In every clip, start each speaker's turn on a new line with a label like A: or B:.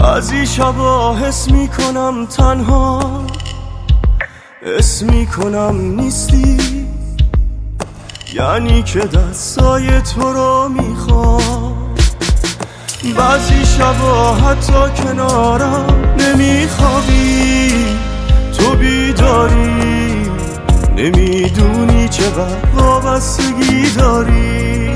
A: بعضی شبا حس میکنم تنها، حس میکنم نیستی، یعنی که دستای تو رو میخوام. بعضی شبا حتی کنارم نمیخوابی، تو بیداری، نمیدونی چقدر وابستگی داری.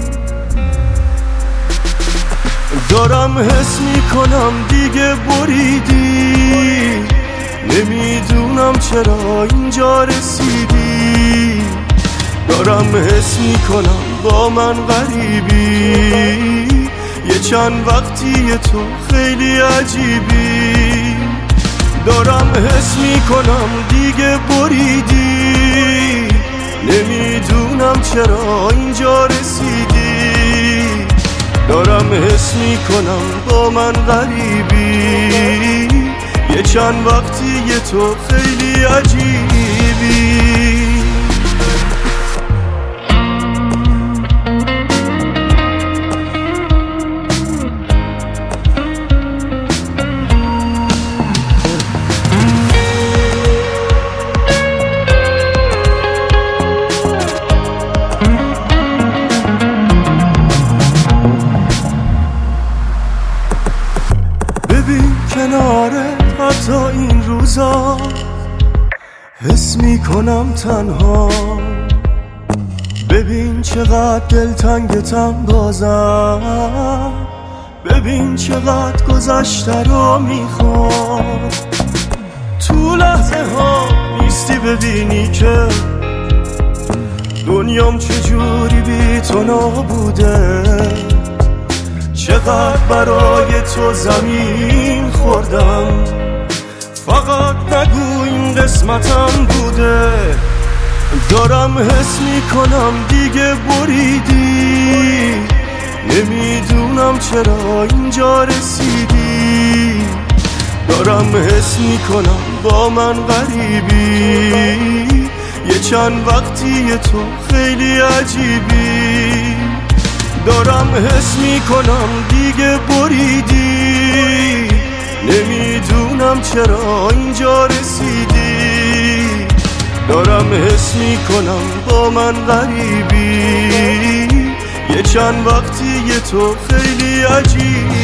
A: دارم حس میکنم دیگه بریدی، نمیدونم چرا اینجا رسیدی. دارم حس میکنم با من غریبی، یه چند وقتی تو خیلی عجیبی. دارم حس میکنم دیگه بریدی، نمیدونم چرا اینجا رسیدی. دارم حس میکنم با من غریبی، یه چند وقتی تو خیلی عجیبی. کنارت حتی این روزا حس میکنم تنها. ببین چقدر دلتنگتم بازم، ببین چقدر گذشته رو میخوام. تو لحظه ها نیستی ببینی که دنیام چجوری بی تو نابوده. چقدر برای تو زمین خوردم، فقط نگو این قسمتم بوده. دارم حس میکنم دیگه بریدی، نمیدونم چرا اینجا رسیدی. دارم حس میکنم با من غریبی، یه چند وقتی تو خیلی عجیبی. دارم حس میکنم دیگه بریدی، نمیدونم چرا اینجا رسیدی. دارم حس میکنم با من غریبی، یه چند وقتی تو خیلی عجیبی.